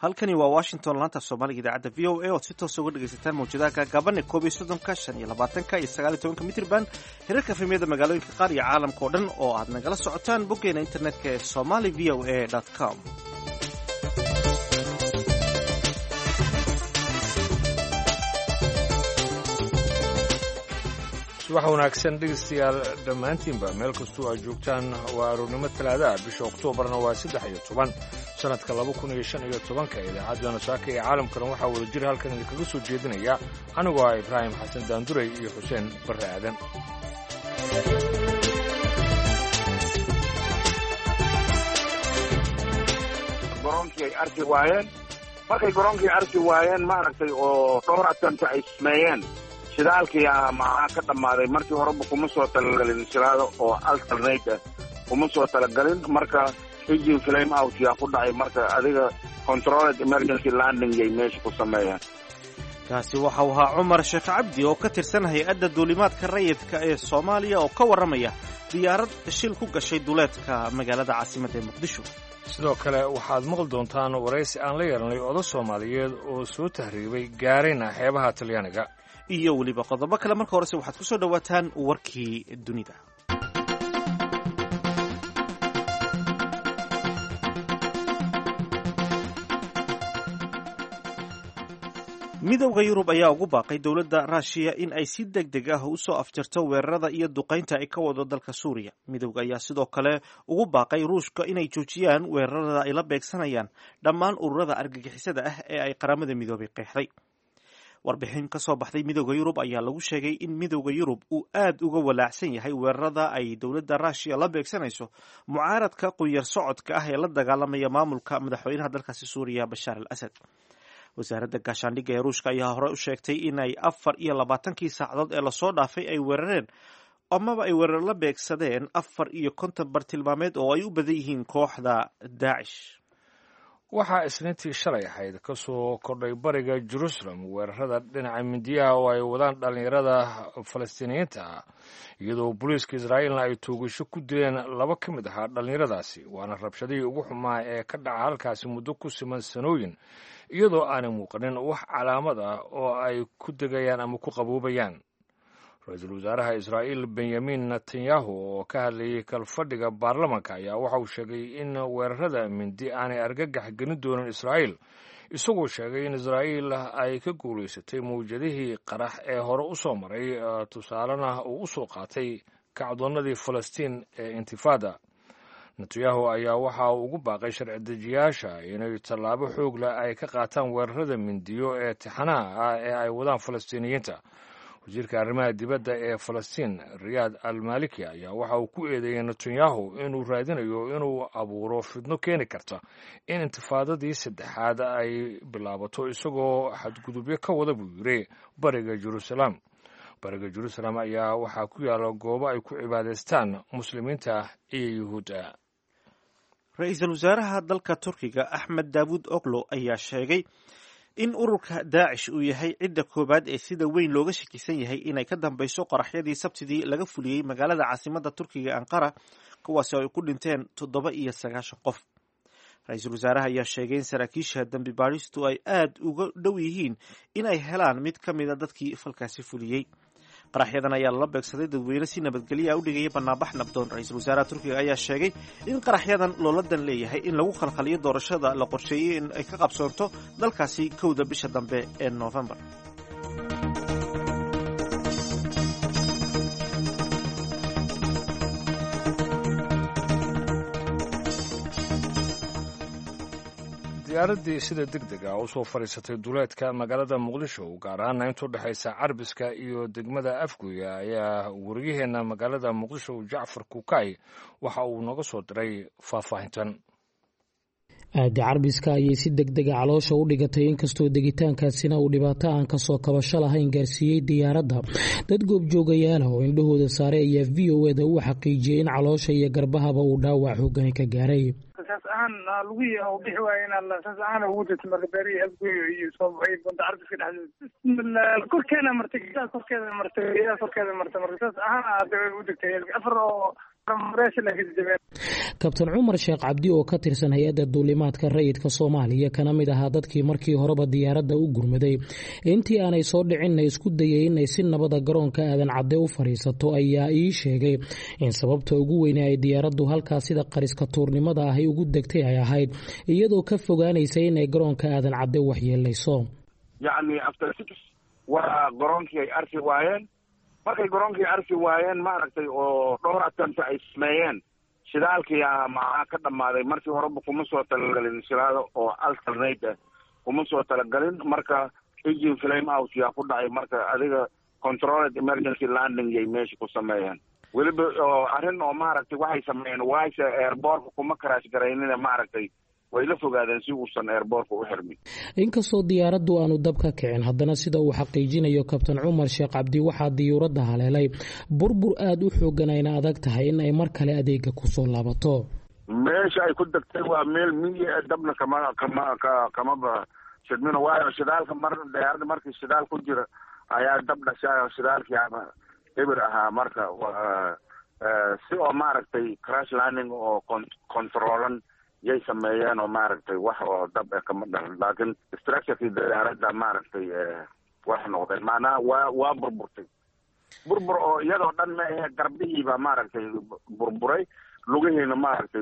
halkani waa Washington laanta Soomaaliga idaacadda VOA oo si toos uga dhageysataan mawjadaha gaban ee 12 iyo 19 mitir band hirarka filimada magaalooyinka qaar iyo caalamka oo dhan oo aad nagala socotaan boggeena internetka ee somalivoa.com. subax wanaagsan dhegeystayaal dhammaantiinba meel kastoo aad joogtaan waa aroornimo talaada bisha oktoobarna waa 13 sanadka 2015 idaacadda saaka ee caalamkana waxaa wada jira halkan idinkaga soo jeedinaya anigoo ah Ibraahim Xasan Daanduray iyo Xuseen Barre Aadan. garoonkii arki waayeen maaragtay oo dhowr atanta ay sameeyeen shidaalkii maxaa ka dhammaaday markii horeba kuma soo talagalin shidaalo oo alternate kuma soo talagalin marka engine flame out yaa ku dhacay marka adiga controlled emergency landing ay meesha ku sameeyeen. kaasi waxa uu ahaa Cumar Sheekh Cabdi oo ka tirsan hay'adda duulimaadka rayidka ee Soomaaliya oo ka warramaya diyaarad shil ku gashay duleedka magaalada caasimadda ee Muqdisho. sidoo kale waxaad maqli doontaan waraysi aan la yeelanay oday Soomaaliyeed oo soo tahriibay gaarayna xeebaha Talyaaniga iyo waliba qodobo kale. marka horese waxaad ku soo dhawaataan warkii dunida. midowda Yurub ayaa ugu baaqay dowladda Ruushia in ay si degdeg ah u soo afjarto weerarada iyo duqeynta ay ka wado dalka Suuriya. midowga ayaa sidoo kale ugu baaqay Ruushka inay joojiyaan weerarada ay la beegsanayaan dhammaan ururada argagixisada ah ee ay qaramada midoobay qeexday. warbixin ka soo baxday midowda Yurub ayaa lagu sheegay in midowda Yurub uu aad uga walaacsan yahay weerarada ay dowladda Ruushia la beegsanayso mucaaradka quyar socodka ah ee la dagaalamaya maamulka madaxweynaha dalkaasi Suuriya Bashar al-Assad. wasaaradda gaashaandhigga ee Ruushka ayaa hore u sheegtay in ay 24 saacadood ee lasoo dhaafay ay weerareen amaba ay weerar la beegsadeen 54 bartilmaameed oo ay u badan yihiin kooxda Daesh. waxaa isniintii shalay ahayd ka soo kordhay bariga Jerusalem weerarada dhinaca mindiyaha oo ay wadaan dhalinyarada Falastiiniyiinta ah iyadoo booliiska Israa'iilna ay toogasho ku dileen 2 ka mid ah dhalinyaradaasi waana rabshadihii ugu xumaa ee ka dhaca halkaasi muddo ku siman sanooyin iyadoo aanay muuqanin wax calaamad ah oo ay ku degayaan ama ku qaboobayaan. ra-iisul wasaaraha Israa'iil Benjamin Netanyahu oo ka hadlayay kalfadhiga baarlamaanka ayaa waxa uu sheegay in weerarada mindi aanay argagax gelin doonin Israa'iil isagoo sheegay in Israa'iil ay ka guulaysatay mawjadihii qarax ee hore u soo maray tusaalena uu u soo qaatay kacdoonnadii Falastiin ee intifada. Netanyahu ayaa waxa uu ugu baaqay sharci dejiyaasha inay tallaabo xoog leh ay ka qaataan weerarada mindiyo ee tixanaha ah ee ay wadaan Falastiiniyiinta. wasiirka arrimaha dibadda ee Falastiin Riyad al-Maliki ayaa waxa uu ku eedeeyay Netanyahu inuu raadinayo inuu abuuro fidno keeni karta in intifaadadii saddexaad ay bilaabato isagoo xadgudubyo ka wada buu yiri bariga Jerusalem. bariga Jerusalem ayaa waxaa ku yaala goobo ay ku cibaadaystaan muslimiinta iyo yuhuudda. ra-iisul wasaaraha dalka Turkiga Ahmed Davud Oglo ayaa sheegay in ururka Daesh uu yahay cidda koobaad ee sida weyn looga shakisan yahay inay ka dambayso qaraxyadii Sabtidii laga fuliyey magaalada caasimadda Turkiga Ankara kuwaas oo ay ku dhinteen 97 qof. ra-iisul wasaaraha ayaa sheegay in saraakiisha dambi baadhistu ay aad uga dhow yihiin in ay helaan mid ka mid a dadkii falkaasi fuliyey. qaraxyadan ayaa lala beegsaday dadweyne si nabadgelyo u dhigaya banaanbax nabdoon. ra-iisul wasaaraha Turkiga ayaa sheegay in qaraxyadan looladan leeyahay in lagu khalkhaliyo doorashada la qorsheeyay in ay ka qabsoonto dalkaasi 1 bisha dambe ee November. diyaaradii sida degdeg ah u soo fadhiisatay duleedka magaalada Muqdisho gaar ahaan inta u dhaxaysa Carbiska iyo degmada Afgoya ayaa wariyaheenna magaalada Muqdisho Jacfar Kukay waxa uu naga soo diray faahfaahintan. aada Carbiska ayay si degdeg ah caloosha u dhigatay inkastoo degitaankaasina uu dhibaato aan ka soo kabasho lahayn gaarsiiyey diyaaradda. dad goobjoogayaal oo indhahooda saaray ayaa VOA-da u xaqiijiyay in caloosha iyo garbahaba uu dhaawac xooggan ka gaaray. saas ahaan lagu yahay bixi waayay in alla saas ahaan ugu jirtay marbeeri Afgoyo iyo Soomaaliya banda Carbiska dhexdeeda korkeena martay marka saas ahaan aad u degtay afar oo kabtan cumar sheekh cabdi oo ka tirsan hay-adda duulimaadka rayidka soomaaliya kana mid ahaa dadkii markii horeba diyaaradda u gurmaday intii aanay soo dhicinna isku dayay inay si nabada garoonka aadan cadde u fadhiisato ayaa ii sheegay in sababta ugu weyne ay diyaaraddu halkaa sida qariska tuurnimada ahay ugu degtay ay ahayd iyadoo ka fogaanaysa inay garoonka aadan cadde waxyeelayso. yacni after 6 waa garoonkii ay arki waayeen markay garoonkii arki waayeen maaragtay oo dhowr atanta ay sameeyeen shidaalkii maxaa ka dhammaaday markii horeba kuma soo talagalin shidaal oo alternate ah kuma soo talagalin marka engine flame out yaa ku dhacay marka adiga controlled emergency landing yay meesha ku sameeyeen weliba arrin oo maaragtay waxay sameeyeen waaysa airportka kuma crash garaynina maaragtay way la fogaadeen si uusan airportka u xirmin. inkastoo diyaaraddu aanu dab ka kicin haddana sida uu xaqiijinayo kabtan cumar sheekh cabdi waxaa diyuuradda haleelay burbur aada u xoogan ayna adag tahay in ay mar kale adeega kusoo laabato. meesha ay ku degtay waa meel miya dabna kamaba shidmina waayo shidaalka diyaaradda markii shidaal ku jira ayaa dab dhashay shidaalkii eber ahaa marka si oo maaragtay crash landing oo controlan yay sameeyeen oo maaragtay wax oo dab kama dhalan laakiin structurekii diyaaradda maaragtay wax noqdeen macnaha waa burburtay burbur oo iyadoo dhan ma ahe garbihiiba maaragtay burburay lugihiina maaragtay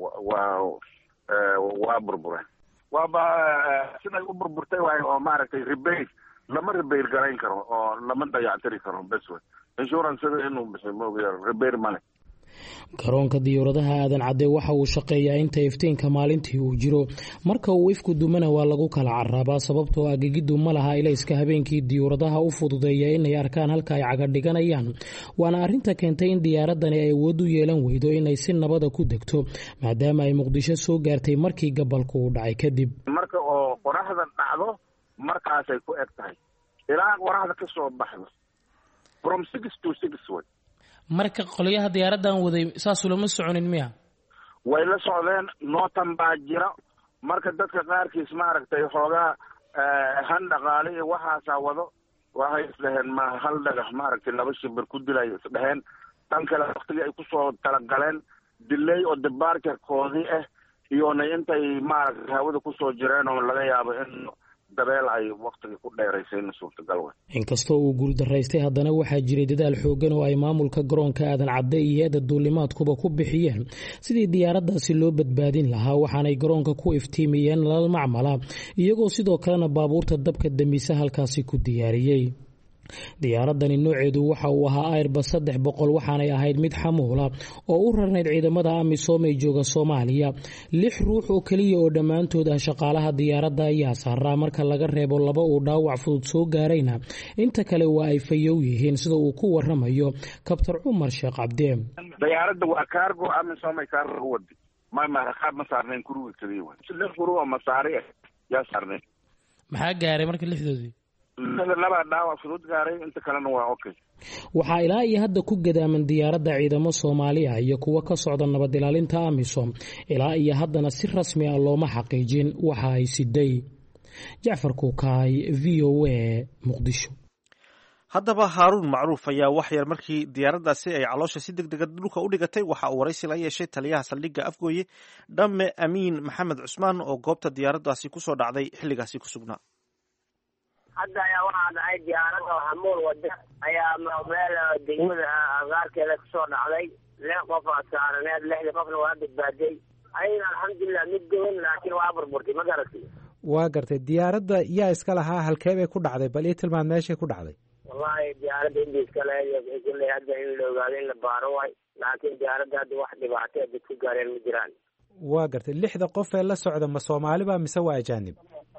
waa burbureen waaba siday u burburtay waayo oo maaragtay rebail lama rebail garayn karo oo lama dayactiri karo bes wey insurance inuu bixi moogayaa rebail male. garoonka diyuuradaha aadan cadde waxa uu shaqeeyaa inta iftiinka maalintii uu jiro marka uu ifku dumana waa lagu kala caraabaa sababtoo agigiddu ma laha ilayska habeenkii diyuuradaha u fududeeya inay arkaan halka ay caga dhiganayaan waana arrinta keentay in diyaaradani ay awood u yeelan weydo inay si nabada ku degto maadaama ay muqdisho soo gaartay markii gabalku uu dhacay kadib. marka oo qoraxda dhacdo markaasay ku eg tahay ilaa qoraxda ka soo baxdo from 6 to 6 way. marka qolyaha diyaaraddan waday saas lama soconin miya way la socdeen nootan baa jira marka dadka qaarkiis maaragtay xoogaa han dhaqaale iyo waxaasaa wado waxay isdhaheen ma hal dhagax maaragtay 2 shimbir ku dilay isdhaheen tan kale waqtigii ay kusoo talagaleen delay oo departurekoodii iyona intay maaragtay hawada kusoo jireen oo laga yaabo in dabeel ay waqtiga ku dheeraysayna suurtagal wey. inkastoo uu guuldaraystay haddana waxaa jiray dadaal xoogan oo ay maamulka garoonka aadan cadde iyo hay-adda duulimaadkuba ku bixiyeen sidii diyaaraddaasi loo badbaadin lahaa waxaanay garoonka ku iftiimiyeen nalal macmala iyagoo sidoo kalena baabuurta dabka damisa halkaasi ku diyaariyey. diyaaradani nooceedu waxa uu ahaa airbus 300 waxaanay ahayd mid xamuula oo u rarnayd ciidamada amisom ee jooga Soomaaliya 6 ruux oo kaliya oo dhammaantood ah shaqaalaha diyaaradda ayaa saaraa marka laga reebo 2 uu dhaawac fudud soo gaarayna inta kale waa ay fayow yihiin sida uu ku waramayo kabtan cumar sheekh cabdi. diyaaradda waa cargo amisom ay cargo wadi ma saarneen kuruga kaliya waa 6 kuru oo masaari yaa saarneen. maxaa gaaray marka 6doodii waxaa ilaa iyo hadda ku gadaaman diyaaradda ciidamo Soomaali ah iyo kuwa ka socda nabad ilaalinta amisom ilaa iyo haddana si rasmi ah looma xaqiijin waxa ay siday. Jacfar Kukaay, VOA, Muqdisho. haddaba haaruun macruuf ayaa wax yar markii diyaaraddaasi ay caloosha si degdega dhulka u dhigatay waxa uu waraysi la yeeshay taliyaha saldhigga Afgooye Dhamme Amiin Maxamed Cusmaan oo goobta diyaaraddaasi kusoo dhacday xilligaasi ku sugnaa. hadda ayaa waxaa dhacay diyaaradda oo xamuul wada ayaa meel degmada agaarkeeda kusoo dhacday 6 qof aa saaraneed 6 qofna waa badbaaday ayna alxamdulilah mid goon laakiin waa burburtay ma garatay. waa gartay diyaaradda yaa iska lahaa halkee bay ku dhacday bal ii tilmaan meeshay ku dhacday. wallahi diyaaradda intii iska lahayd kulley hadda in la ogaado in la baaro waay laakiin diyaaradda hadda wax dhibaato dad ku gaareen ma jiraan. waa gartay 6 qof ee la socda ma Soomaali ba mise waa ajaanib.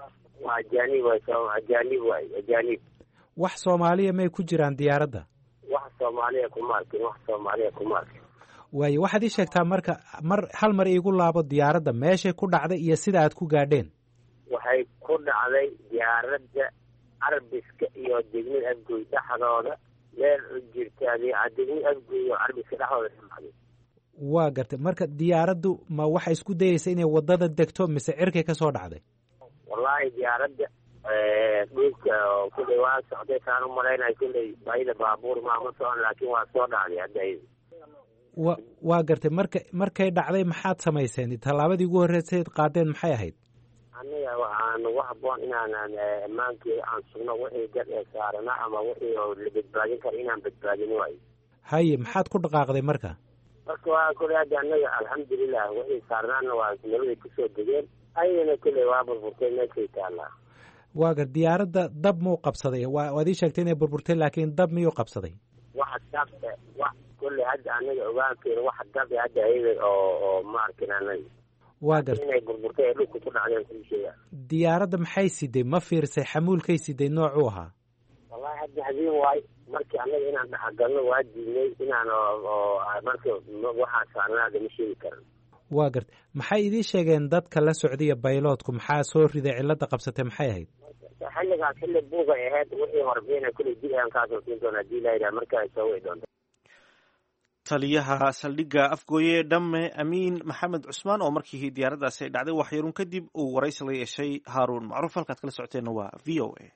ajaanib wax Soomaaliya may ku jiraan diyaaradda. wax Soomaaliya kuma arkin. waayo waxaad ii sheegtaa marka hal mar iigu laabo diyaaradda meeshay ku dhacday iyo sida aad ku gaadheen. waxay ku dhacday diyaaradda Arbiska iyo degmada Afgooy dhexdooda meel u jirta degmada Afgooy iyo Arbiska dhexdooda. waa gartay marka diyaaraddu ma waxa isku dayaysa inay wadada degto mise cirkay ka soo dhacday. wallahi diyaaradda dhulka kulley waa socday saan u malaynayo kulley baahida baabuur ma socon laakiin waa soo dhacday hadda. waa gartay markay dhacday maxaad samayseen tallaabadii ugu horreysay qaadeen maxay ahayd aniga waxaan ugu habboon inaanan ammaankii aan sugno wixii gad ee saarana ama wixii la badbaadin kara inaan badbaadin waayo haye maxaad ku dhaqaaqday marka waa kule hadda anaga alxamdulilah wixii saarnaana waa nabaday kusoo degeen ayagana kule waa burburtay meeshay taallaa waa gar diyaaradda dab muu qabsaday waad ii sheegtay inay burburtay laakiin dab miyuu qabsaday wax dabta wax kule hadda anaga ogaankeena wax dab hadda ayaga oo ma arkin anaga waa gar inay burburtay ee dhulka ku dhacdeen kulsheeya diyaaradda maxay siday ma fiirsay xamuulkay siday noocuu ahaa wallahi hadda habeen waay markii anaga inaan dhaxgalno waa diidnay inaan marka waxaa saarnaada ma sheegi karan waa garta maxay idiin sheegeen dadka la socdaya bayloodku maxaa soo riday cilada qabsatay maxay ahayd xilligaas xilli buugay ahayd wixii horbeena kuley dib ayaan kaasoo siin doona hadii layidhaha markaa soo wici doonta taliyaha saldhigga afgooye dhamme amiin maxamed cusmaan oo markii diyaaraddaasi ay dhacday waxyarun kadib uu waraysi la yeeshay haaruun macruuf halkaad kala socoteenna waa v o a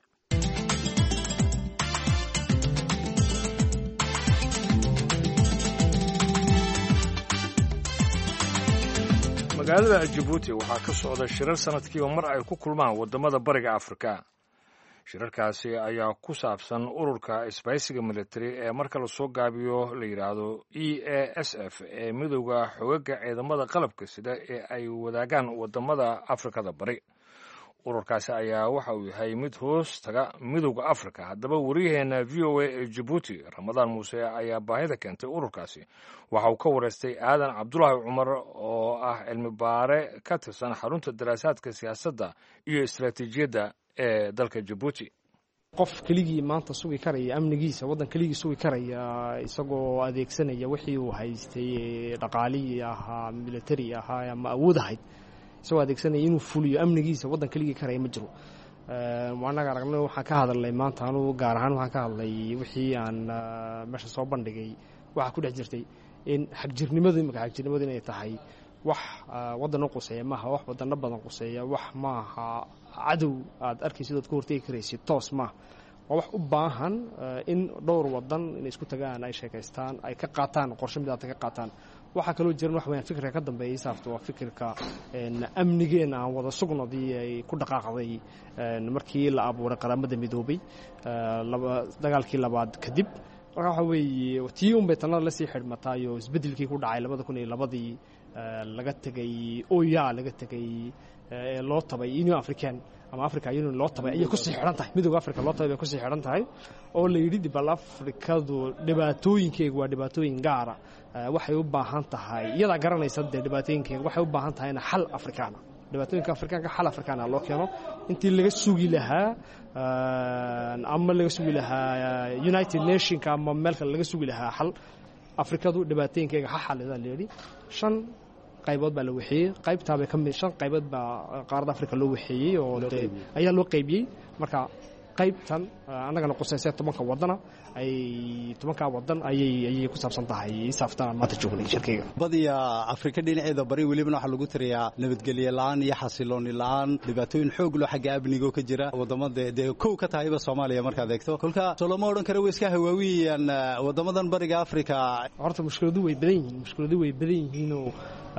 magaalada jabuuti waxaa ka socda shirar sanadkiiba mar ay ku kulmaan waddamada bariga afrika shirarkaasi ayaa ku saabsan ururka isbaysiga military ee marka lasoo gaabiyo la yidhaahdo e a s f ee midowda xogaga ciidamada qalabka sida ee ay wadaagaan waddamada afrikada bari ururkaasi ayaa waxa uu yahay mid hoos taga midowda afrika haddaba waryaheena v o a ee jabuuti ramadaan muuse ayaa baahida keentay ururkaasi waxa uu ka wareystay aadan cabdulaahi cumar oo ah cilmi baare ka tirsan xarunta daraasaadka siyaasadda iyo istaraatiijiyadda ee dalka jabuuti qof keligii maanta sugi karaya amnigiisa waddan keligii sugi karaya isagoo adeegsanaya wixii uu haystay dhaqaalihii ahaa military ahaa ama awood ahayd isagoo adeegsanaya inuu fuliyo amnigiisa waddan keligii karaya ma jiro anaga aragnay waxaan ka hadalnay maanta anugu gaar ahaan waxaan ka hadlay wixii aan meesha soo bandhigay waxaa ku dhex jirtay in xagjirnimadu imika xagjirnimadu inay tahay wax waddanno quseeya maaha wax waddanno badan quseeya wax maaha cadow aad arkaysid ood ka hortegi karaysid toos maaha waa wax u baahan in dhowr waddan inay isku tagaan ay sheekaystaan ay ka qaataan qorshe midaata ka qaataan waxaa kaloo jiran wax weyaan fikirka ka dambeeyay saafta waa fikirka amnigeena aan wada sugnadii ay ku dhaqaaqday markii la abuuray qaramada midoobay dagaalkii labaad kadib marka waxa weeye tii unbay tanada lasii xidhmataayoo isbeddelkii ku dhacay 2002 laga tegay oya laga tegay loo tabay Union African ama Africa Union loo tabay ayay ku sii xidhan tahay midowga Afrika loo tabay ku sii xidhan tahay oo la yiri dib Afrikadu dhibaatooyinkeegu waa dhibaatooyin gaar ah waxay u baahan tahay iyada garanaysa dhibaatooyinkeegu waxay u baahan tahay in xal Afrikaana dhibaatooyinka Afrikaanka xal Afrikaana loo keeno intii laga sugi lahaa ama laga sugi lahaa United Nations ama meel kale laga sugi lahaa xal Afrikadu dhibaatooyinkeega xalida leeyahay 5 qaybood baa la wixii qaybtaaba ka mid 5 qaybood baa qaarada Afrika loo wixiyay oo ayaa loo qaybiyay marka qaybtan anagana qorsheysay 10 wadana ay 10 wadan ayay ku saabsan tahay saaftaan maanta joognay shirkeyga badiya Afrika dhinaceeda bari waliba waxa lagu tiriyaa nabadgelyo la'aan iyo xasilooni la'aan dhibaatooyin xoog loo xagga amniga ka jira wadamada koow ka tahayba Soomaaliya marka adeegto kulka Soomaaliya oran kara way iska hawaawiyaan wadamadan bariga Afrika horta mushkiladu way badan yihiin oo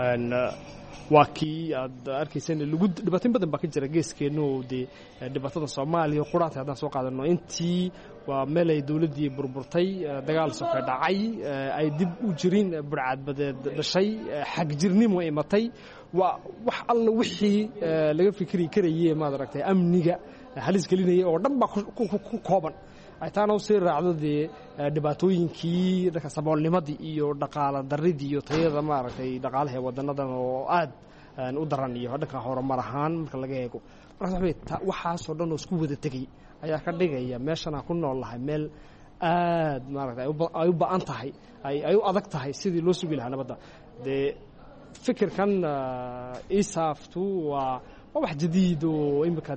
waa kii aad arkayseen lagu dhibaatin badan baa ka jira geeskeena oo dhibaatada Soomaaliya quraanta haddaan soo qaadano intii waa meel ay dawladii burburtay dagaal soo ka dhacay ay dib u jirin burcad badeed dhashay xag jirnimo imatay waa wax alla wixii laga fikri karayay ma aragtay amniga halis gelinaya oo dhan baa ku kooban ay taana u sii raacdo dhibaatooyinkii dadka saboolnimadii iyo dhaqaale daridii iyo tayada ma aragtay dhaqaalaha wadanadan oo aad u daran iyo dhanka horumar ahaan marka laga eego marka waxaas oo dhan oo isku wada tagay ayaa ka dhigaya meeshan aan ku noolahay meel aad ma aragtay ay u baahan tahay ay u adag tahay sidii loo sugi lahaa nabadda fikirkan isaaftu waa wax jadiid oo imika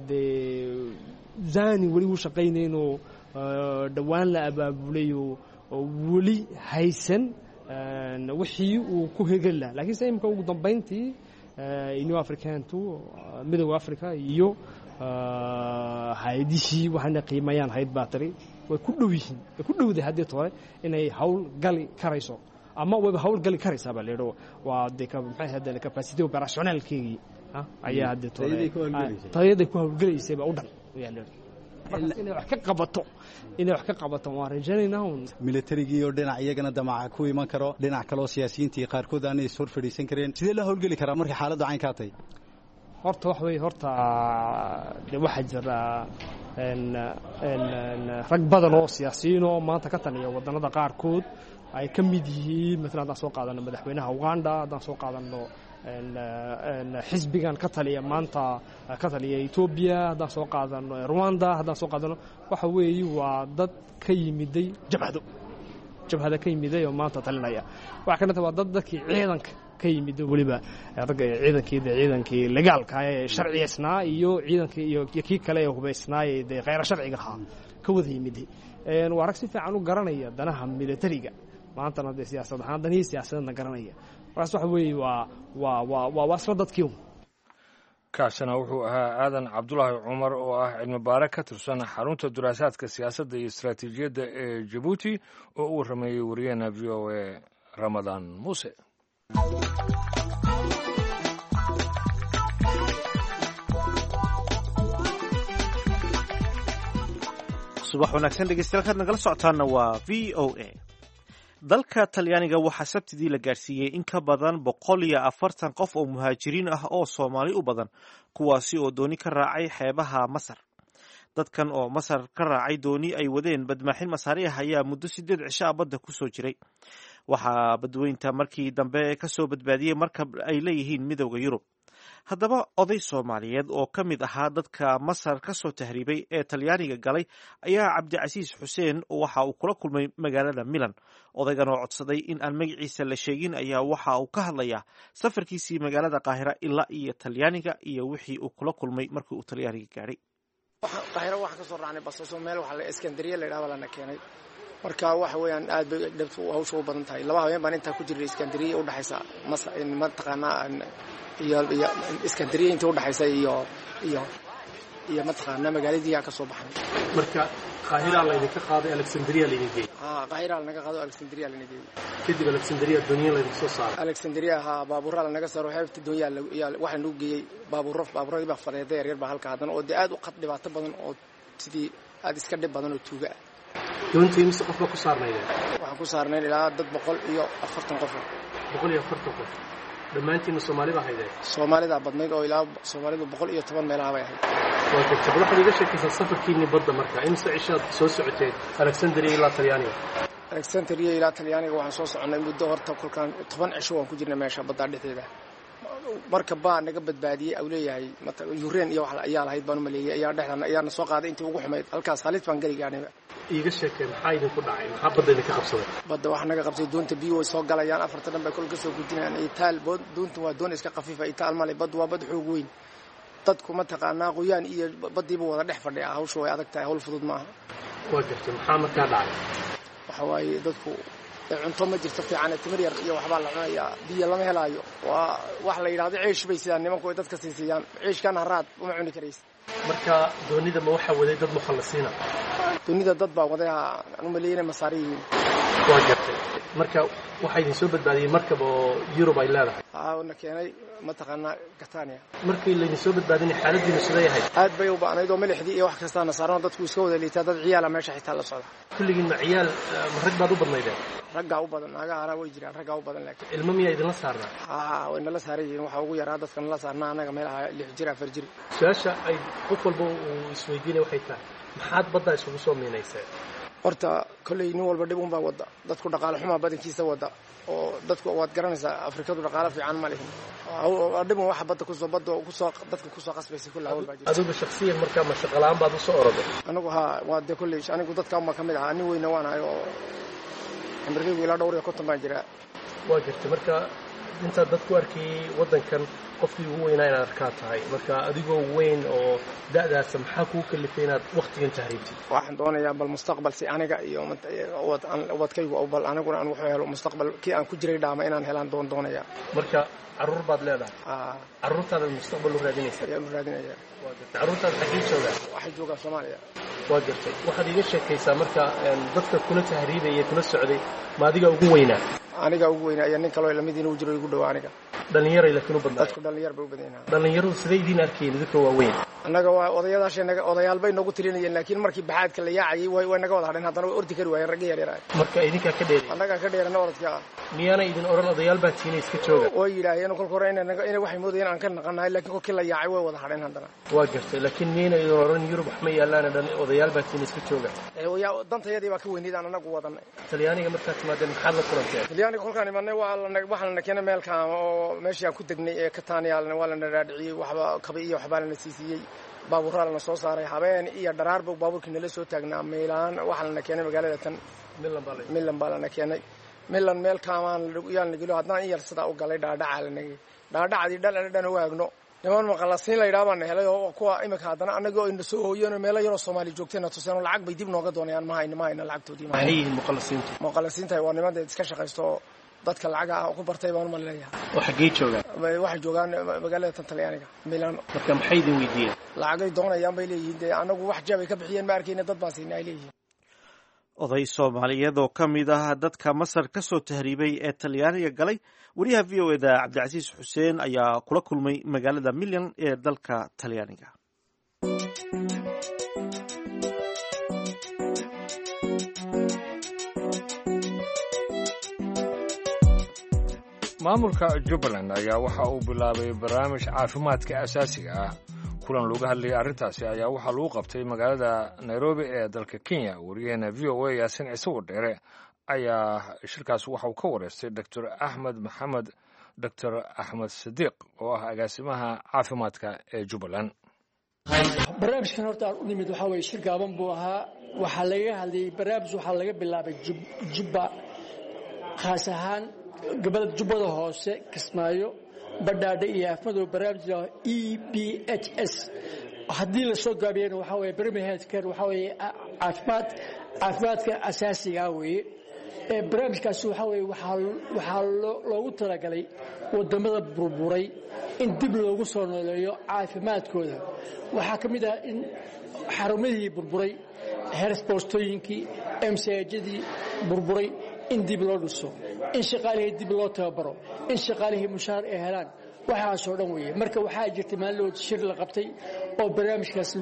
zani wali uu shaqeynayno dhawaan la abaabulay oo wali haysan wixii uu ku hegela laakiin sayimka ugu dambeyntii Union Africantu midowga Afrika iyo hay'adihii waxaana qiimayaan hay'ad battery way ku dhow yihiin way ku dhowday hadii toole inay hawl gali karayso ama wayba hawlgali karaysaa baa leedo waa de maxay hadda capacity operationalkeegii ayaa hadda tayada ku hawlgalaysay baa u dhan ayaa leedo inay wax ka qabato waan rajaynaynaa militarigii oo dhinac iyagana damaca ku iman karo dhinac kale oo siyaasiyiintii qaarkood aanay is hor fadhiisan kareen sidee la hawlgeli karaa markii xaaladdu caynkaa tahay horta wax weeye horta de waxaa jira rag badan oo siyaasiyiin oo maanta ka taliya wadannada qaarkood ay ka mid yihiin maalan haddaan soo qaadano madaxweynaha Uganda haddaan soo qaadano xisbigan ka taliya maanta ka taliya Ethiopia haddaan soo qaadano Rwanda haddaan soo qaadano waxa weeye waa dad ka yimiday jabhada ka yimiday oo maanta talinaya waxa kana waa dadkii ciidanka ka yimid waliba ciidankii legaalka ee sharciyeysnaa iyo ciidankii iyo kii kale ee hubaysnaa ee khayr sharciga ahaa ka wada yimid waa rag si fiican u garanaya danaha militariga maantana de siyaasad ahaan danihii siyaasadna garanaya markaas waxa weeye waa isla dadkii kaasina wuxuu ahaa aadan cabdulaahi cumar oo ah cilmi baare ka tirsan xarunta daraasaadka siyaasadda iyo istaraatiijiyadda ee Djibouti oo uu warameeyey wariyaheena VOA Ramadaan Muuse subax wanaagsan dhegeystayaal kaad nagala socotaana waa VOA. dalka talyaaniga waxaa sabtidii la gaarsiiyey in ka badan 140 qof oo muhaajiriin ah oo Soomaali u badan kuwaasi oo dooni ka raacay xeebaha Masar. dadkan oo Masar ka raacay dooni ay wadeen badmaaxin Masaari ah ayaa muddo 8 cisho badda ku soo jiray. waxaa badweynta markii dambe ka soo badbaadiyey markab ay leeyihiin midowga Yurub. haddaba oday Soomaaliyeed oo ka mid ahaa dadka Masar ka soo tahriibay ee Talyaaniga galay ayaa Cabdicasiis Xuseen waxa uu kula kulmay magaalada Milan. odaygan oo codsaday in aan magaciisa la sheegin ayaa waxa uu ka hadlayaa safarkiisii magaalada Qaahira ilaa iyo Talyaaniga iyo wixii uu kula kulmay markii uu Talyaaniga gaaray. Qaahira waxa ka soo raacnay basaso meel waxa la Iskandariya la yiraahdo lana keenay. marka waxa weeyaan aad bay dhabtu hawshu u badan tahay. laba habeen baan inta ku jiray Iskandariya u dhaxaysa Masar in ma taqaanaa iyo Iskandariya inta u dhaxaysa iyo ma taqaanaa magaaladii ka soo baxay. marka Qaahira la idinka qaaday Alexandria la idin geeyay. Qaahira la naga qaado Alexandria la idin geeyay. kadib Alexandria dooniya la idin soo saaray. Alexandria baabuurra la naga saaro xeebta dooniya waxa nagu geeyay baabuurradii baa fareeday yar baa halka hadan oo aad u qad dhibaato badan oo sidii aad iska dhib badan oo tuuga. doontii mise qofba ku saarnaydeen. waxaan ku saarnayn ilaa dad 140 qof. 140 qof. dhammaantiin Soomaalida haydeen. Soomaalida badnayd oo ilaa Soomaalidu 110 meelaha bay ahayd. waa ka waxaad iga sheekaysaa safarkiinii badda marka imse cishaad soo socotay Alexandria ilaa Talyaaniga. Alexandria ilaa Talyaaniga waxaan soo soconay muddo horta kulkaan 10 cisho waan ku jirnay meesha badda dhexdeeda. marka baa naga badbaadiyay aw leeyahay Ukraine iyo wax ayaa lahayd baan u maleeyay ayaa dhexdana ayaana soo qaaday intii ugu xumayd halkaas halis baan gali gaarnay. iiga sheekay maxaa idin ku dhacay maxaa badda idin ka qabsaday. badda waxa naga qabsay doonta biyo soo galayaan afarta dhan bay kulka soo gudinayaan ay taal doonta waa doon iska qafiif ay taal malay badda waa bad xoog weyn. dadku ma taqaanaa qoyaan iyo badiiba wada dhex fadhiya hawshu way adag tahay hawl fudud maaha. waa jirtay maxaa markaa dhacay. waxa waaye dadku cunto ma jirto fiican timir yar iyo waxba la cunayaa biyo lama helaayo waa wax la yiraahdo ceesh bay sidaan nimanku ay dadka siisayaan ceeshkan haraad uma cuni karaysid. marka doonida ma waxa waday dad mukhallasiina. doonida dad baa waday aan u maleeyay Masaariyiin. waa jirtay marka waxa idin soo badbaadiyay markab oo Yurub ay leedahay. ona keenay ma taqaanaa Catania. markii la idin soo badbaadinay xaaladiina sidee yahay. aad bay u baanayd oo milixdii iyo wax kasta nasaarno dadku iska wada liitaa dad ciyaal meesha xitaa la socda. kulligiin ma ciyaal rag baad u badnaydeen. ragga u badan naga way jiraan ragga u badan laakiin ilmo miyaa idin la saarnaa. way nala saarayeen waxa ugu yaraa dadkan la saarnaa anaga meelaha 6 jir 4 jir. su'aasha ay qof walba uu isweydiinay waxay tahay maxaad badda isugu soo miinaysay. horta kulay nin walba dhib un baa wada dadku dhaqaale xumaa badankiisa wada oo dadku waad garanaysaa Afrikadu dhaqaale fiican ma leeyahay dhib waxa badda ku soo dadku ku soo qasbaysa kulaa walba jira. adigu shakhsiyan markaa ma shaqalaan baad u soo oroday. anigu waa de kulay anigu dadka ma kamid ah ani weyna waan ahay oo amrigu ila dhowr iyo 50 baan jira. waa jirtay marka inta dadku arkay wadankan qofkii ugu weynaa inaad arkaa tahay marka adigoo weyn oo da'daas maxaa ku kalifay inaad waqtigan tahriibtid. waxaan doonayaa bal mustaqbal si aniga iyo wadkaygu oo bal aniguna aan wax helo mustaqbal kii aan ku jiray dhaama inaan helaan doonaya. marka carruur baad leedahay. carruurtaada mustaqbal u raadinaysaa. ayaan u raadinayaa. carruurtaada xagee joogaa. waxay joogaan Soomaaliya. waa jirtay waxaad iga sheekaysaa marka dadka kula tahriibaya kula socday ma adiga ugu weynaa. aniga ugu weynaa iyo nin kaloo lamid inuu jiro igu dhow aniga dhalinyaray laakiin u badnaa dadku dhalinyar bay u badnaa dhalinyaradu sidee idin arkeen idinka waaweyn annaga waa odayadaasheenaga odayaal bay noogu tirinayeen laakiin markii baxaadka la yaacayay way naga wada hadheen haddana way ordi kari waayeen ragga yaryar marka idinkaa ka dheeray annagaa ka dheerana orodka miyaana idin oran odayaal baa tiina iska jooga way yidhaaheen kolka hore inay waxay moodayeen aan ka naqanahay laakiin kolkii la yaacay way wada hadheen haddana waa gartay laakiin miyayna idin oran yurub wax ma yaalaan odayaal baa tiina iska jooga dantayadii baa ka weyneyd aan anagu wadanay talyaaniga markaad timaadeen maxaad la kulanteen talyaaniga kolkaan imanay waxaa lana keenay meelkaan oo meeshii aan ku degnay ee Catania waa lana dhaadhiciyey waxba kaba iyo waxbaa lana siisiyey baabuuraa lana soo saaray habeen iyo dharaarba baabuurkii nala soo taagnaa Milan waxaa lana keenay magaalada tan Milan baa lana keenay Milan meel kaamaan yaan nagilo haddaan iyar sida u galay dhaadhacadii dhan waagno niman maqalasiin la yidhaha baan helay oo kuwa imika haddana anagoo ina soo hooyeen meelo yaroo Soomaali joogteena tuseen lacag bay dib nooga doonayaan ma hayna lacagtoodii ma hayeen muqallasiinta waa niman iska shaqaysto dadka lacag ah ku bartay baan u maleeyahay waxa geey joogaan waxa joogaan magaalada Talyaaniga Milan marka maxay idin weydiiyeen lacagay doonayaan bay leeyihiin anagu wax jabay ka bixiyeen ma arkayna dad baa siinay leeyihiin oday Soomaaliyeed oo ka mid ah dadka Masar ka soo tahriibay ee Talyaaniga galay wariyaha VOA-da Cabdicasiis Xuseen ayaa kula kulmay magaalada Milan ee dalka Talyaaniga maamulka Jubbaland ayaa waxa uu bilaabay barnaamij caafimaadka asaasiga ah kulan looga hadlayay arrintaasi ayaa waxaa lagu qabtay magaalada Nairobi ee dalka Kenya wariyaheena VOA Yaasin Ciise Wadheere ayaa shirkaas waxa uu ka wareystay Dr. Axmed Sadiiq oo ah agaasimaha caafimaadka ee Jubbaland barnaamijkan horta aan u nimid waxa weeye shir gaaban buu ahaa waxaa laga hadlayay barnaamij waxaa laga bilaabay Jubba khaas ahaan gobolka Jubbada Hoose Kismaayo Badhaadhe iyo Afmadow barnaamijka EPHS haddii la soo gaabiyeen waxa weeye primary health care waxa weeye caafimaadka asaasiga ah weeye barnaamijkaasi waxa weeye waxaa loogu talagalay wadamada burburay in dib loogu soo nooleeyo caafimaadkooda waxaa ka mid ah in xarumihii burburay heerspostooyinkii MCAjadii burburay in dib loo dhiso in shaqaalihii dib loo tababaro in shaqaalihii mushaar ay helaan waxaasoo dhan weeye marka waxaa jirtay maalin shir la qabtay oo barnaamijkaas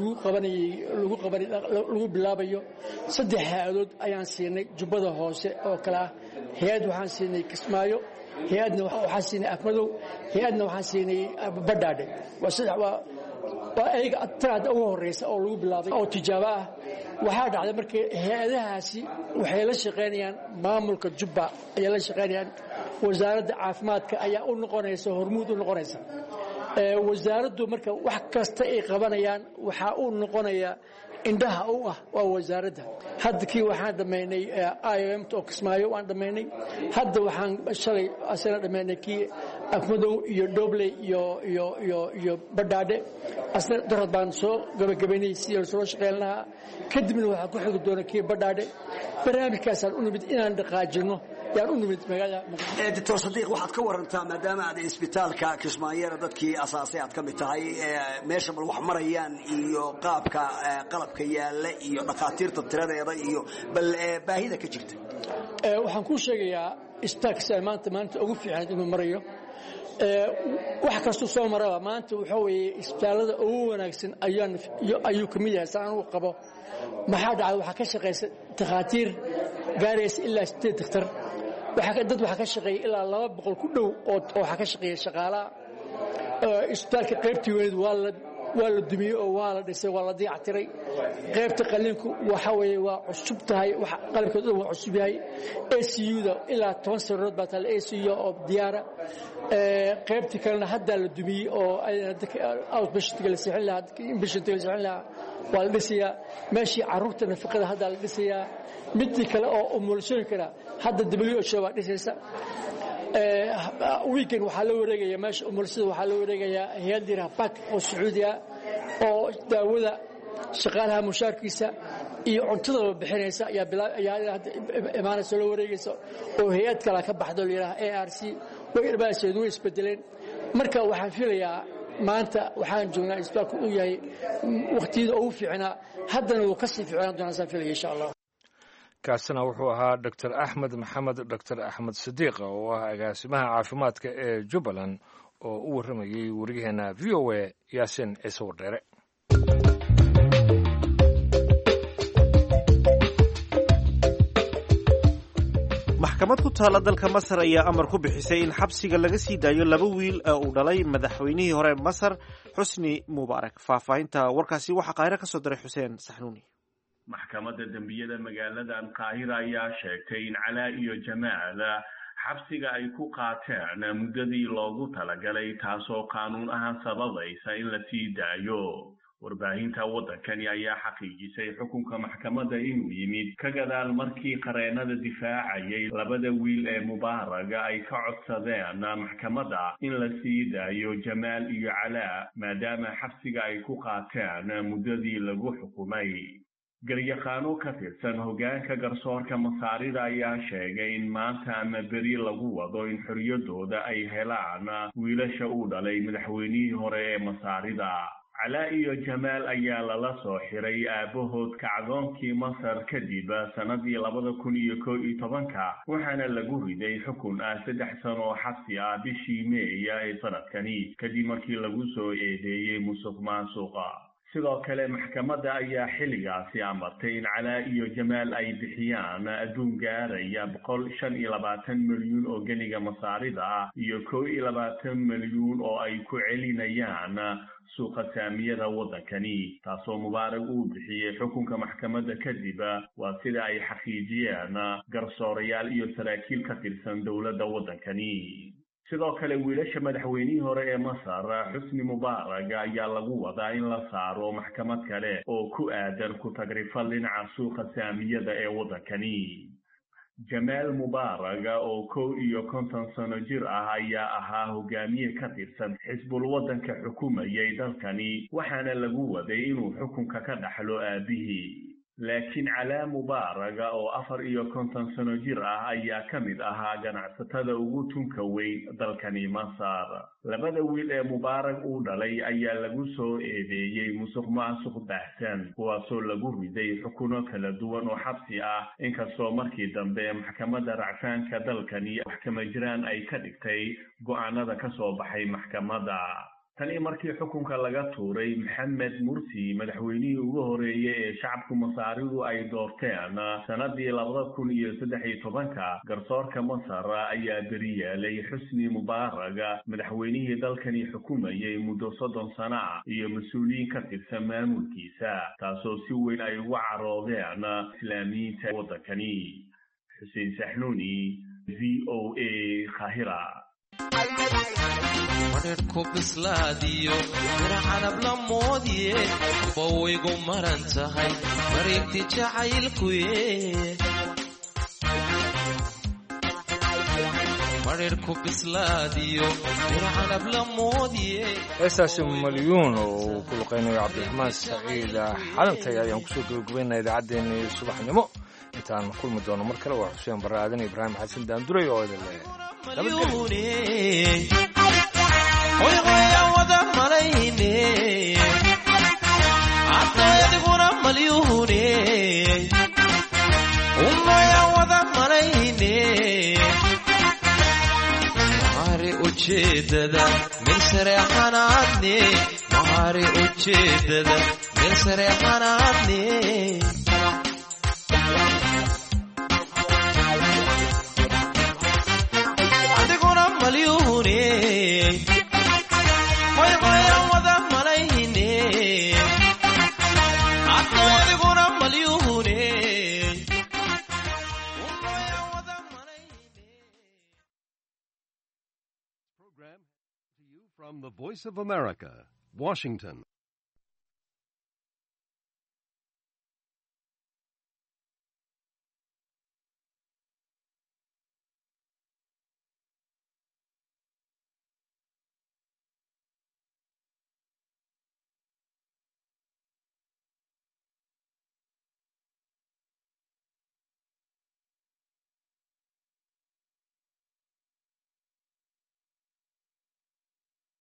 lagu bilaabayo 3 hay'adood ayaan siinay Jubbada Hoose oo kala ah hay'ad waxaan siinay Kismaayo hay'adna waxaan siinay Afmadow hay'adna waxaan siinay Badhaadhe waa ayaga atraad ugu horeysa oo lagu bilaabay oo tijaabo ah waxaa dhacday markii hay'adahaasi waxay la shaqeynayaan maamulka Jubba ay la shaqeynayaan wasaaradda caafimaadka ayaa u noqonaysa hormuud u noqonaysa wasaaraddu marka wax kasta ay qabanayaan waxa uu noqonayaa indhaha u ah waa wasaaradda hadda kii waxaan dhameynay IOM oo Kismaayo waan dhameynay hadda waxaan shalay asana dhameynay kii Afmadow iyo Dobley iyo Badhaadhe asna darad baan soo gabagabeynay si soo shaqeynaa kadibna waxaan ku xigi doonaa kii Badhaadhe barnaamijkaasaan u nimid inaan dhaqaajino yaan u nimid magaalada Dr. Sadiiq waxaad ka warantaa maadaama aad isbitaalka Kismaayo dadkii asaasay aad ka mid tahay meesha bal wax marayaan iyo qaabka qalabka yaala iyo dhaqaatiirta tiradeeda iyo bal baahida ka jirta waxaan ku sheegayaa isbitaalka maanta ugu fiican inuu marayo wax kasta soo maraba maanta waxa weeye isbitaalada ugu wanaagsan ayuu ka mid yahay saan uu qabo maxaa dhacay waxa ka shaqeysa dhaqaatiir gaaraysa ilaa 8 dhakhtar dad waxa ka shaqeeya ilaa 200 ku dhow oo waxa ka shaqeeya shaqaalaha isbitaalka qaybtii weyd waa la dumiyey oo waa la dhisay waa la dayactiray qaybta qalinku waxa weeye waa cusub tahay wax qalabkooda waa cusub yahay ACU-da ilaa 10 sanadood baa taal ACU oo diyaara qaybtii kalena hadda la dumiyey oo outpatient la sixin lahaa inpatient la sixin lahaa waa la dhisayaa meeshii carruurta nafaqada hadda la dhisayaa midii kale oo umulsooyinkana hadda WHO waa dhisaysa weekend waxaa la wareegaya meesha umulsada waxaa la wareegayaa hay'adda Pak oo Sacuudiga oo daawada shaqaalaha mushaarkiisa iyo cuntada la bixinaysa ayaa imaanaysa la wareegaysa oo hay'ad kale ka baxdo leeyahay ARC way irbaasheedu way isbedeleen marka waxaan filayaa maanta waxaan joognaa isbitaalku uu yahay waqtiyada ugu fiicnaa haddana uu ka sii fiicnaan doonaa saan filaya insha Allah kaasina wuxuu ahaa dr axmed maxamed dr axmed sidiiq oo ah agaasimaha caafimaadka ee jubbaland oo u warramayey wariyaheena v o a yaasin ciise wardheere. maxkamad ku taala dalka masar ayaa amar ku bixisay in xabsiga laga sii daayo 2 wiil ee uu dhalay madaxweynihii hore masar xusni mubaarak. faahfaahinta warkaasi waxaa qaahiro ka soo diray xuseen saxnuuni. maxkamadda dembiyada magaaladan qaahira ayaa sheegtay in calaa iyo jamaal xabsiga ay ku qaateen muddadii loogu talagalay, taasoo qaanuun ahaan sababaysa in la sii daayo. warbaahinta waddankani ayaa xaqiijisay xukunka maxkamadda inuu yimid ka gadaal markii qareenada difaacayay 2 wiil ee mubaaraga ay ka codsadeen maxkamadda in la sii daayo jamaal iyo calaa maadaama xabsiga ay ku qaateen muddadii lagu xukumay. garyaqaano ka tirsan hoggaanka garsoorka masaarida ayaa sheegay in maanta ama beri lagu wado in xorriyadooda ay helaan wiilasha uu dhalay madaxweynihii hore ee masaarida. calaa iyo jamaal ayaa lala soo xiray aabahood kacdoonkii masar kadib sanadii 2011 waxaana lagu riday xukun 3 sano oo xabsi ah bishii meeya ee sanadkani kadib markii lagu soo eedeeyey musuqmaasuqa. sidoo kale maxkamadda ayaa xilligaasi amartay in calaa iyo jamaal ay bixiyaan adduun gaaraya 125 milyuun oo geniga masaarida ah iyo 21 milyuun oo ay ku celinayaan suuqa saamiyada waddankani, taasoo mubaarak uu bixiyey xukunka maxkamadda kadib. waa sida ay xaqiijiyeen garsoorayaal iyo saraakiil ka tirsan dowladda waddankani. sidoo kale wiilasha madaxweynihii hore ee masar xusni mubaarak ayaa lagu wadaa in la saaro maxkamad kale oo ku aadan ku tagrifal dhinaca suuqa saamiyada ee waddankani. jamaal mubaarak oo 51 sano jir ah ayaa ahaa hogaamiye ka tirsan xisbul waddanka xukumayay dalkani, waxaana lagu waday inuu xukunka ka dhaxlo aabihii. laakiin calaa mubaarak oo 54 sano jir ah ayaa ka mid ahaa ganacsatada ugu tunka weyn dalkani masar. 2 wiil ee mubaarak uu dhalay ayaa lagu soo eedeeyey musuqmaasuq baahsan, kuwaasoo lagu riday xukuno kala duwan oo xabsi ah, inkastoo markii dambe maxkamadda racfaanka dalkani wax kama jiraan ay ka dhigtay go'aanada ka soo baxay maxkamadda. tani markii xukunka laga tuuray maxamed mursi madaxweynihii ugu horeeyay ee shacabku masaaridu ay doorteen sanadii 2013 garsoorka masar ayaa beri yeelay xusni mubaarak madaxweynihii dalkani xukumayay muddo 30 sano iyo mas-uuliyiin ka tirsan maamulkiisa, taasoo si weyn ay uga caroodeen islaamiyiinta waddankani. xuseen saxnuuni, VOA, Qaahira. mararku bislaadiyo miracanab la moodiye bawaygu maran tahay mareegti jacaylkuye mararku bislaadiyo miracanab la moodiye. heestaasi malyuun oo uu ku luqaynayo cabdiraxmaan saciid xalantay ayaan kusoo gabagabaynaa idaacaddeenii subaxnimo. intaan kulmi doono mar kale waa xuseen barre aadan iyo ibraahim xasan daanduray oo idin leh hoygoya wada malayne cadaayadiguna malyuune umoya wada malayne mahari ujeedada meel sareexanaadne mahari ujeedada meel sareexanaadne adiguna malyuune From the Voice of America, Washington.